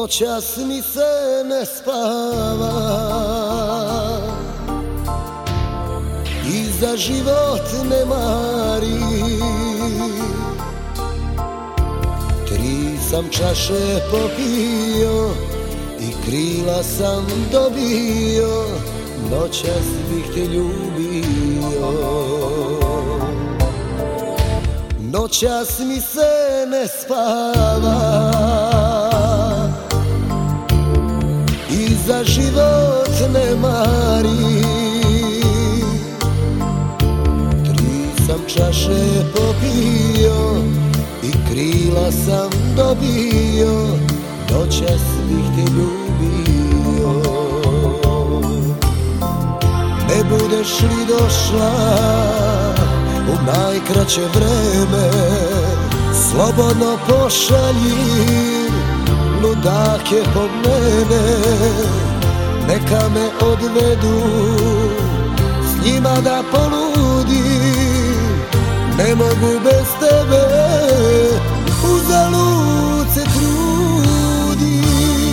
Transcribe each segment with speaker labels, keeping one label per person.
Speaker 1: Noćas mi se ne spava i za život ne mari. 3 sam čaše popio i krila sam dobio, noćas bih te ljubio. Noćas mi se ne spava i za život ne mari. 3 sam čaše popio i krila sam dobio, noćas bih te ljubio. Ne budeš li došla u najkraće vreme, slobodno pošalji ludake po mene. Neka me odvedu, s njima da poludim, ne mogu bez tebe, uzalud se trudim.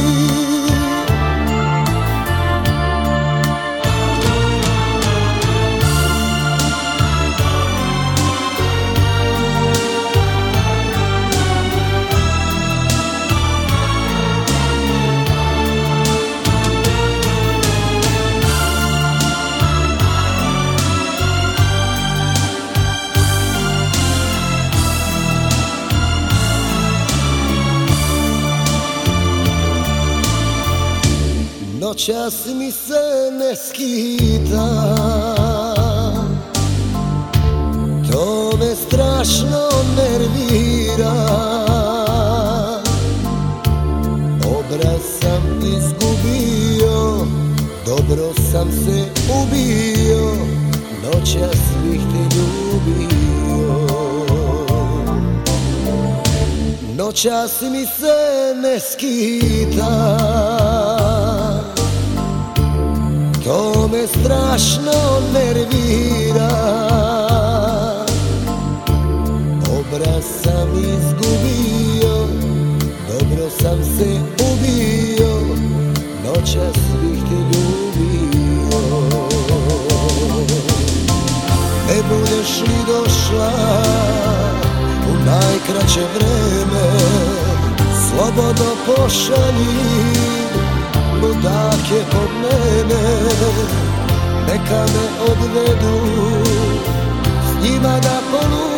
Speaker 1: Noćas mi se ne skita, to me strašno nervira. Obraz sam izgubio, dobro sam se ubio, noćas bih te ljubio. Noćas mi se ne skita, to me strašno nervira. Obraz sam izgubio, dobro sam se ubio, noćas bih te ljubio. Ne budeš li došla u najkraće vreme, slobodno pošalji ludake pod mene. Neka me odvedu, s njima da poludim,